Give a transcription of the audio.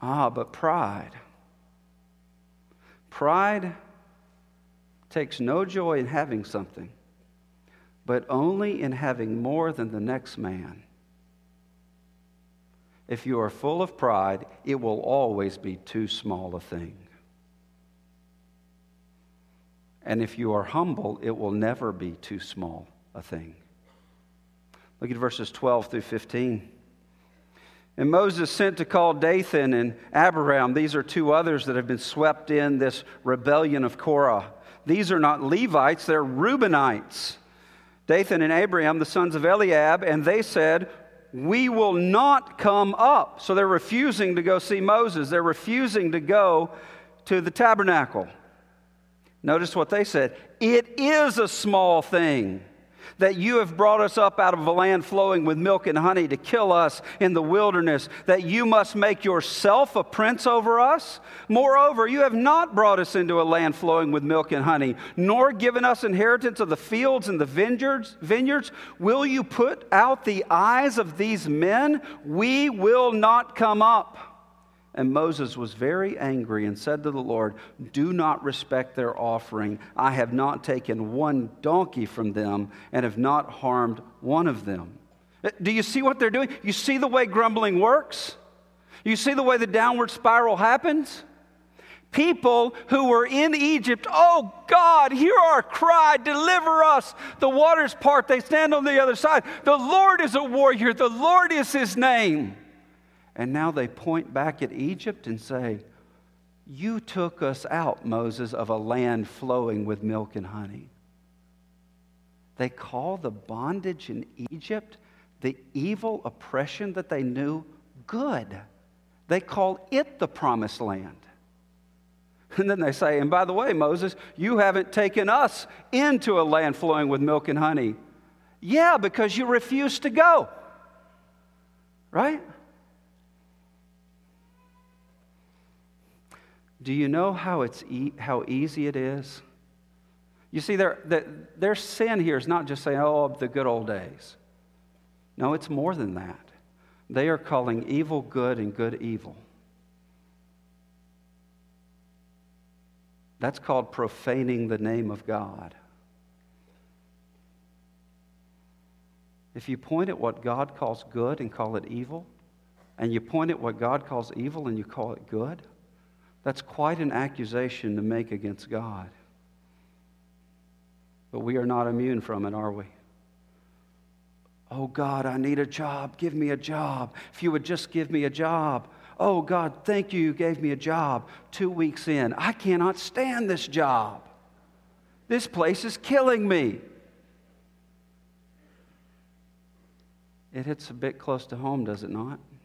But pride. Pride takes no joy in having something, but only in having more than the next man. If you are full of pride, it will always be too small a thing. And if you are humble, it will never be too small a thing. Look at verses 12 through 15. And Moses sent to call Dathan and Abiram. These are two others that have been swept in this rebellion of Korah. These are not Levites, they're Reubenites. Dathan and Abiram, the sons of Eliab, and they said, "We will not come up." So they're refusing to go see Moses. They're refusing to go to the tabernacle. Notice what they said. "It is a small thing that you have brought us up out of a land flowing with milk and honey to kill us in the wilderness, that you must make yourself a prince over us. Moreover, you have not brought us into a land flowing with milk and honey, nor given us inheritance of the fields and the vineyards. Will you put out the eyes of these men? We will not come up." And Moses was very angry and said to the Lord, "Do not respect their offering. I have not taken one donkey from them and have not harmed one of them." Do you see what they're doing? You see the way grumbling works? You see the way the downward spiral happens? People who were in Egypt, "Oh God, hear our cry, deliver us." The waters part, they stand on the other side. The Lord is a warrior, the Lord is His name. And now they point back at Egypt and say, "You took us out, Moses, of a land flowing with milk and honey." They call the bondage in Egypt, the evil oppression that they knew, good. They call it the promised land. And then they say, "And by the way, Moses, you haven't taken us into a land flowing with milk and honey." Yeah, because you refused to go. Right? Do you know how easy it is? You see, their sin here is not just saying, "Oh, the good old days." No, it's more than that. They are calling evil good and good evil. That's called profaning the name of God. If you point at what God calls good and call it evil, and you point at what God calls evil and you call it good, that's quite an accusation to make against God. But we are not immune from it, are we? "Oh God, I need a job. Give me a job. If you would just give me a job. Oh God, thank you gave me a job." 2 weeks in, "I cannot stand this job. This place is killing me." It hits a bit close to home, does it not?